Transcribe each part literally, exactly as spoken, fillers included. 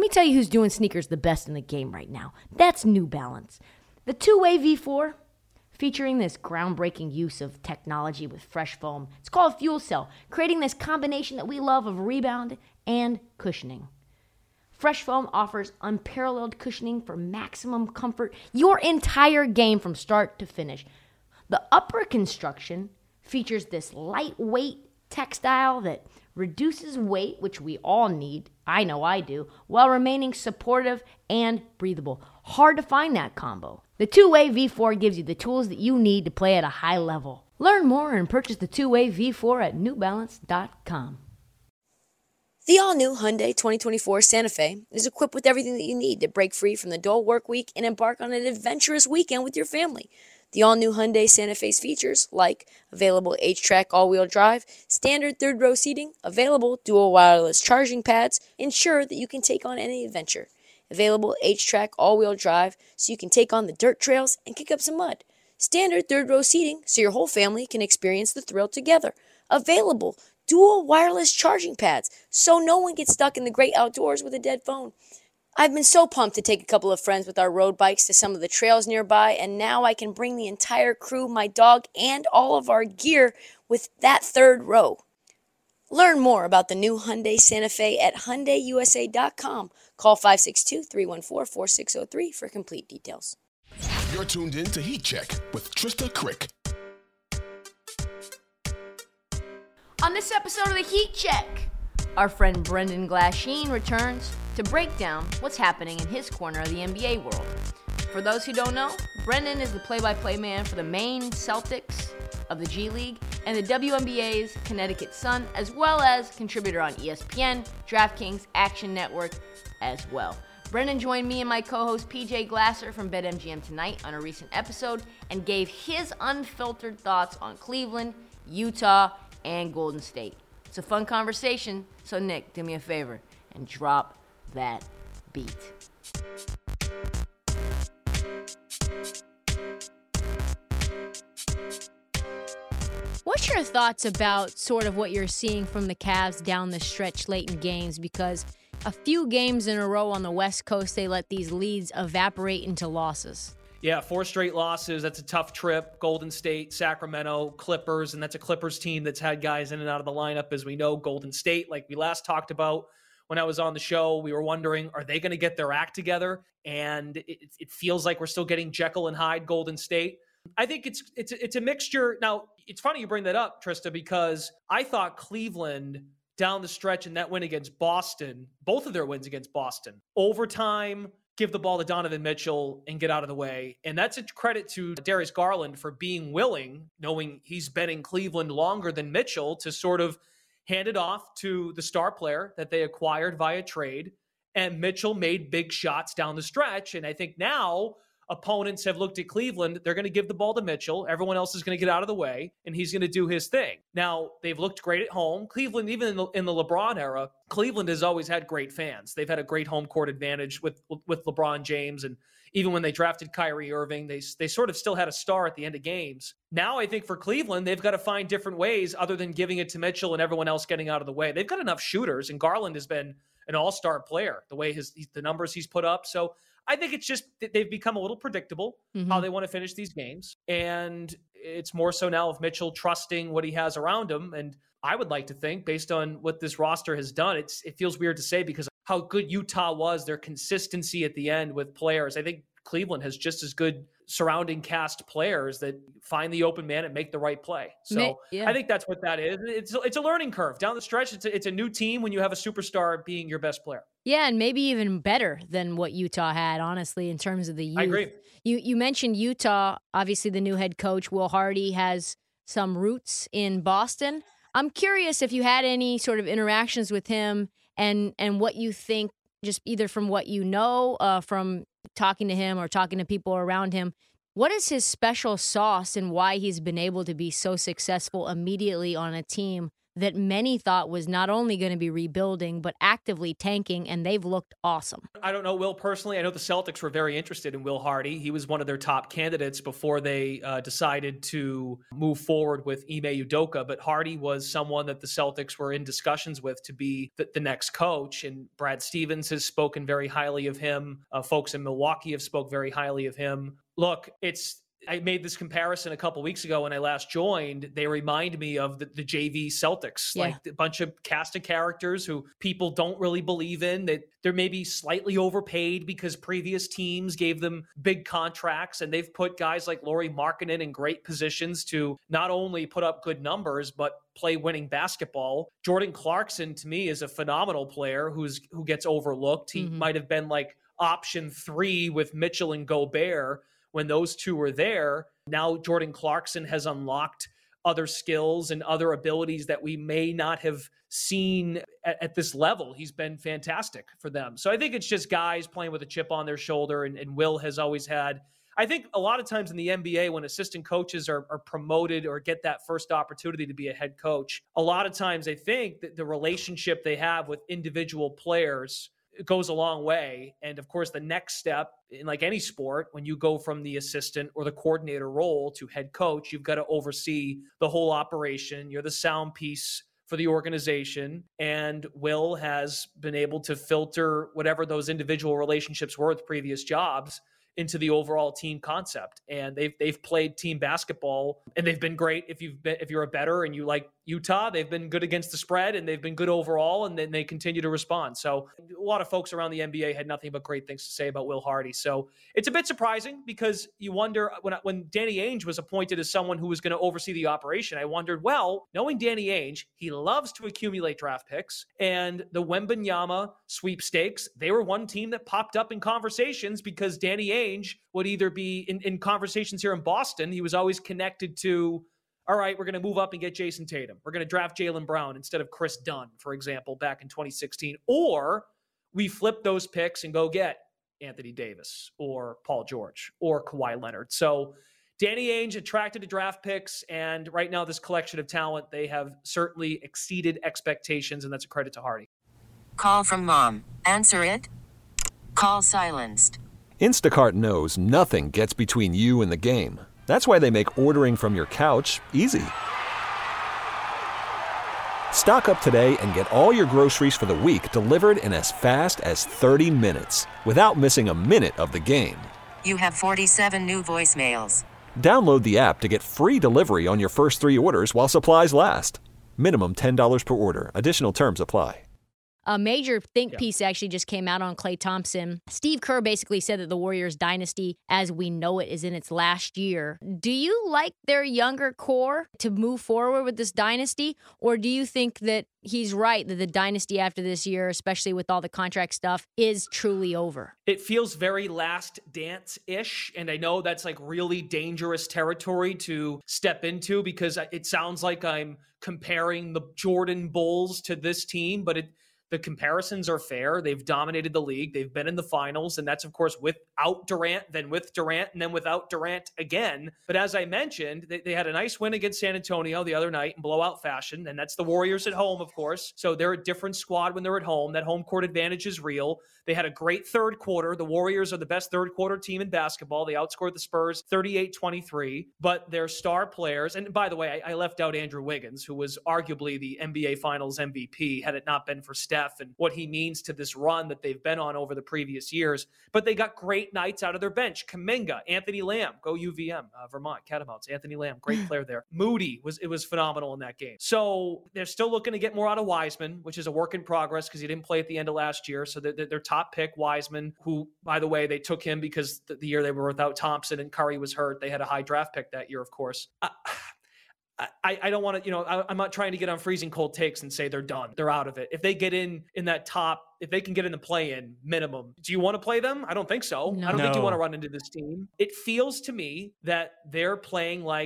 me tell you who's doing sneakers the best in the game right now. That's New Balance. The two-way V four, featuring this groundbreaking use of technology with fresh foam. It's called Fuel Cell, creating this combination that we love of rebound and cushioning. Fresh foam offers unparalleled cushioning for maximum comfort your entire game from start to finish. The upper construction features this lightweight textile that reduces weight, which we all need, I know I do, while remaining supportive and breathable. Hard to find that combo. The two-way V four gives you the tools that you need to play at a high level. Learn more and purchase the two-way V four at new balance dot com. The all-new Hyundai twenty twenty-four Santa Fe is equipped with everything that you need to break free from the dull work week and embark on an adventurous weekend with your family. The all-new Hyundai Santa Fe's features, like available H-Track all-wheel drive, standard third-row seating, available dual wireless charging pads, ensure that you can take on any adventure. Available H-Track all-wheel drive so you can take on the dirt trails and kick up some mud. Standard third-row seating so your whole family can experience the thrill together. Available dual wireless charging pads so no one gets stuck in the great outdoors with a dead phone. I've been so pumped to take a couple of friends with our road bikes to some of the trails nearby, and now I can bring the entire crew, my dog, and all of our gear with that third row. Learn more about the new Hyundai Santa Fe at Hyundai U S A dot com. Call five six two, three one four, four six zero three for complete details. You're tuned in to Heat Check with Trista Crick. On this episode of the Heat Check, our friend Brendan Glasheen returns to break down what's happening in his corner of the N B A world. For those who don't know, Brendan is the play-by-play man for the Maine Celtics of the G League and the W N B A's Connecticut Sun, as well as contributor on E S P N, DraftKings, Action Network as well. Brendan joined me and my co-host P J Glasser from BetMGM Tonight on a recent episode and gave his unfiltered thoughts on Cleveland, Utah, and Golden State. It's a fun conversation, so Nick, do me a favor and drop that beat. What's your thoughts about sort of what you're seeing from the Cavs down the stretch late in games? Because a few games in a row on the West Coast, they let these leads evaporate into losses. Yeah, four straight losses. That's a tough trip. Golden State, Sacramento, Clippers, and that's a Clippers team that's had guys in and out of the lineup, as we know. Golden State, like we last talked about when I was on the show, we were wondering, are they going to get their act together? And it, it feels like we're still getting Jekyll and Hyde Golden State. I think it's it's it's a mixture. Now, it's funny you bring that up, Trista, because I thought Cleveland down the stretch in that win against Boston, both of their wins against Boston, overtime, give the ball to Donovan Mitchell and get out of the way. And that's a credit to Darius Garland for being willing, knowing he's been in Cleveland longer than Mitchell, to sort of hand it off to the star player that they acquired via trade. And Mitchell made big shots down the stretch. And I think now opponents have looked at Cleveland. They're going to give the ball to Mitchell. Everyone else is going to get out of the way, and he's going to do his thing. Now, they've looked great at home. Cleveland, even in the, in the LeBron era, Cleveland has always had great fans. They've had a great home court advantage with with LeBron James, and even when they drafted Kyrie Irving, they they sort of still had a star at the end of games. Now, I think for Cleveland, they've got to find different ways other than giving it to Mitchell and everyone else getting out of the way. They've got enough shooters, and Garland has been an all-star player, the way his the numbers he's put up. So I think it's just that they've become a little predictable mm-hmm. how they want to finish these games. And it's more so now of Mitchell trusting what he has around him. And I would like to think, based on what this roster has done, it's it feels weird to say because how good Utah was, their consistency at the end with players. I think Cleveland has just as good surrounding cast players that find the open man and make the right play. So yeah. I think that's what that is. It's it's a learning curve down the stretch. It's a, it's a new team when you have a superstar being your best player. Yeah, and maybe even better than what Utah had, honestly, in terms of the youth. I agree. You you mentioned Utah. Obviously, the new head coach, Will Hardy, has some roots in Boston. I'm curious if you had any sort of interactions with him and and what you think, just either from what you know, uh, from talking to him or talking to people around him. What is his special sauce and why he's been able to be so successful immediately on a team that many thought was not only going to be rebuilding, but actively tanking, and they've looked awesome. I don't know Will personally. I know the Celtics were very interested in Will Hardy. He was one of their top candidates before they uh, decided to move forward with Ime Udoka. But Hardy was someone that the Celtics were in discussions with to be the, the next coach. And Brad Stevens has spoken very highly of him. Uh, folks in Milwaukee have spoke very highly of him. Look, it's I made this comparison a couple weeks ago when I last joined. They remind me of the, the J V Celtics, Yeah. like a bunch of cast of characters who people don't really believe in. That they're maybe slightly overpaid because previous teams gave them big contracts, and they've put guys like Lauri Markkanen in great positions to not only put up good numbers, but play winning basketball. Jordan Clarkson, to me, is a phenomenal player who's who gets overlooked. He Mm-hmm. might have been like option three with Mitchell and Gobert when those two were there. Now Jordan Clarkson has unlocked other skills and other abilities that we may not have seen at, at this level. He's been fantastic for them. So I think it's just guys playing with a chip on their shoulder, and, and Will has always had. I think a lot of times in the N B A, when assistant coaches are, are promoted or get that first opportunity to be a head coach, a lot of times I think that the relationship they have with individual players goes a long way. And of course, the next step in like any sport, when you go from the assistant or the coordinator role to head coach, you've got to oversee the whole operation. You're the sound piece for the organization. And Will has been able to filter whatever those individual relationships were with previous jobs into the overall team concept. And they've they've played team basketball, and they've been great. If you've been, if you're a bettor and you like Utah, they've been good against the spread, and they've been good overall, and then they continue to respond. So a lot of folks around the N B A had nothing but great things to say about Will Hardy. So it's a bit surprising, because you wonder, when when Danny Ainge was appointed as someone who was going to oversee the operation, I wondered, well, knowing Danny Ainge, he loves to accumulate draft picks, and the Wembanyama sweepstakes, they were one team that popped up in conversations because Danny Ainge would either be in, in conversations here in Boston. He was always connected to, all right, we're going to move up and get Jason Tatum. We're going to draft Jaylen Brown instead of Chris Dunn, for example, back in twenty sixteen. Or we flip those picks and go get Anthony Davis or Paul George or Kawhi Leonard. So Danny Ainge attracted to draft picks, and right now this collection of talent, they have certainly exceeded expectations, and that's a credit to Hardy. Call from mom. Answer it. Call silenced. Instacart knows nothing gets between you and the game. That's why they make ordering from your couch easy. Stock up today and get all your groceries for the week delivered in as fast as thirty minutes without missing a minute of the game. You have forty-seven new voicemails. Download the app to get free delivery on your first three orders while supplies last. Minimum ten dollars per order. Additional terms apply. A major think Yeah. piece actually just came out on Klay Thompson. Steve Kerr basically said that the Warriors dynasty, as we know it, is in its last year. Do you like their younger core to move forward with this dynasty? Or do you think that he's right that the dynasty after this year, especially with all the contract stuff, is truly over? It feels very Last Dance-ish, and I know that's like really dangerous territory to step into, because it sounds like I'm comparing the Jordan Bulls to this team, but it the comparisons are fair. They've dominated the league. They've been in the finals, and that's, of course, without Durant, then with Durant, and then without Durant again. But as I mentioned, they, they had a nice win against San Antonio the other night in blowout fashion, and that's the Warriors at home, of course. So they're a different squad when they're at home. That home court advantage is real. They had a great third quarter. The Warriors are the best third quarter team in basketball. They outscored the Spurs thirty-eight twenty-three, but their star players, and by the way, I, I left out Andrew Wiggins, who was arguably the N B A Finals M V P had it not been for Steph and what he means to this run that they've been on over the previous years. But they got great nights out of their bench. Kuminga, Anthony Lamb, go U V M, uh, Vermont Catamounts. Anthony Lamb, great player there. Moody was it was phenomenal in that game. So they're still looking to get more out of Wiseman, which is a work in progress because he didn't play at the end of last year. So they're, they're top pick Wiseman, who, by the way, they took him because the, the year they were without Thompson and Curry was hurt. They had a high draft pick that year, of course. I, I, I don't want to, you know, I, I'm not trying to get on freezing cold takes and say they're done. They're out of it. If they get in in that top, if they can get in the play-in minimum, do you want to play them? I don't think so. No. I don't think you No. want to run into this team. It feels to me that they're playing like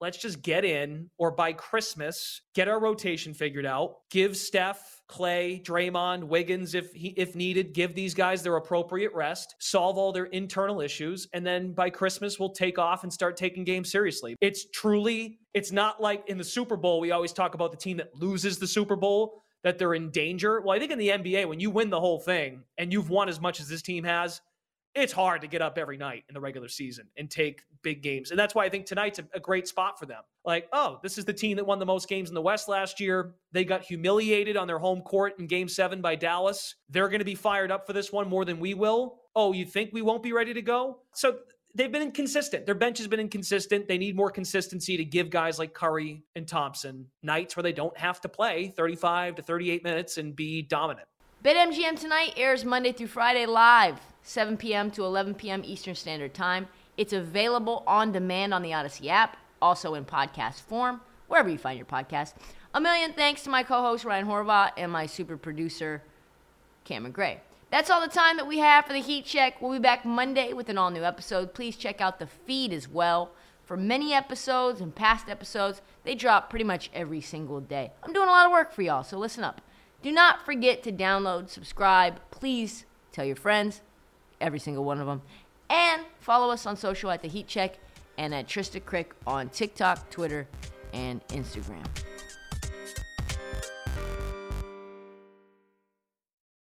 let's just get in, or by Christmas, get our rotation figured out, give Steph, Clay, Draymond, Wiggins, if he, if needed, give these guys their appropriate rest, solve all their internal issues, and then by Christmas, we'll take off and start taking games seriously. It's truly, it's not like in the Super Bowl, we always talk about the team that loses the Super Bowl, that they're in danger. Well, I think in the N B A, when you win the whole thing and you've won as much as this team has, it's hard to get up every night in the regular season and take big games. And that's why I think tonight's a, a great spot for them. Like, oh, this is the team that won the most games in the West last year. They got humiliated on their home court in game seven by Dallas. They're going to be fired up for this one more than we will. Oh, you think we won't be ready to go? So they've been inconsistent. Their bench has been inconsistent. They need more consistency to give guys like Curry and Thompson nights where they don't have to play thirty-five to thirty-eight minutes and be dominant. BetMGM Tonight airs Monday through Friday live, seven p.m. to eleven p.m. Eastern Standard Time. It's available on demand on the Odyssey app, also in podcast form, wherever you find your podcast. A million thanks to my co-host Ryan Horvath and my super producer Cameron Gray. That's all the time that we have for the Heat Check. We'll be back Monday with an all-new episode. Please check out the feed as well. For many episodes and past episodes, they drop pretty much every single day. I'm doing a lot of work for y'all, so listen up. Do not forget to download, subscribe. Please tell your friends, every single one of them. And follow us on social at The Heat Check and at Trista Crick on TikTok, Twitter, and Instagram.